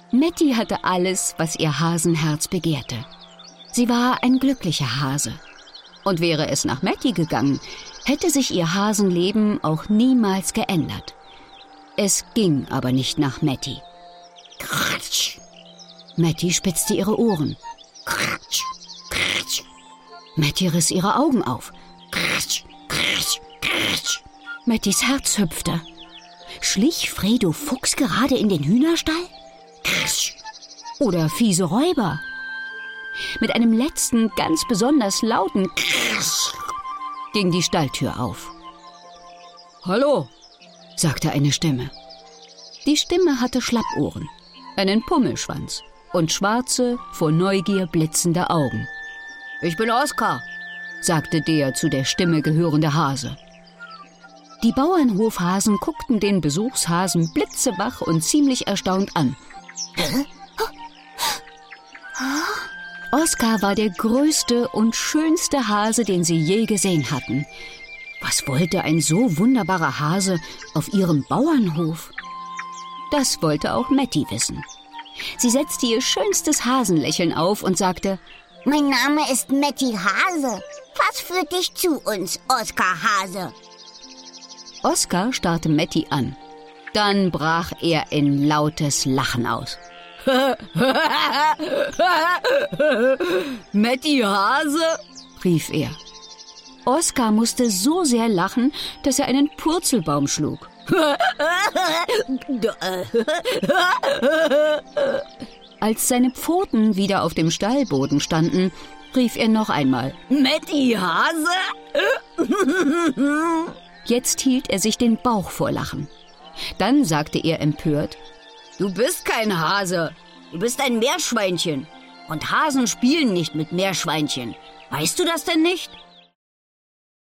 Matti hatte alles, was ihr Hasenherz begehrte. Sie war ein glücklicher Hase. Und wäre es nach Matti gegangen, hätte sich ihr Hasenleben auch niemals geändert. Es ging aber nicht nach Matti. Kratsch! Matti spitzte ihre Ohren. Kratsch! Kratsch! Matti riss ihre Augen auf. Kratsch! Kratsch! Kratsch! Mattis Herz hüpfte. Schlich Fredo Fuchs gerade in den Hühnerstall? Kratsch! Oder fiese Räuber? Mit einem letzten, ganz besonders lauten Kratsch ging die Stalltür auf. »Hallo«, sagte eine Stimme. Die Stimme hatte Schlappohren, einen Pummelschwanz und schwarze, vor Neugier blitzende Augen. »Ich bin Oskar«, sagte der zu der Stimme gehörende Hase. Die Bauernhofhasen guckten den Besuchshasen blitzewach und ziemlich erstaunt an. Oskar war der größte und schönste Hase, den sie je gesehen hatten. Was wollte ein so wunderbarer Hase auf ihrem Bauernhof? Das wollte auch Matti wissen. Sie setzte ihr schönstes Hasenlächeln auf und sagte: »Mein Name ist Matti Hase. Was führt dich zu uns, Oskar Hase?« Oskar starrte Matti an. Dann brach er in lautes Lachen aus. »Matti Hase«, rief er. Oskar musste so sehr lachen, dass er einen Purzelbaum schlug. Als seine Pfoten wieder auf dem Stallboden standen, rief er noch einmal: »Matti Hase!« Jetzt hielt er sich den Bauch vor Lachen. Dann sagte er empört: »Du bist kein Hase, du bist ein Meerschweinchen. Und Hasen spielen nicht mit Meerschweinchen. Weißt du das denn nicht?«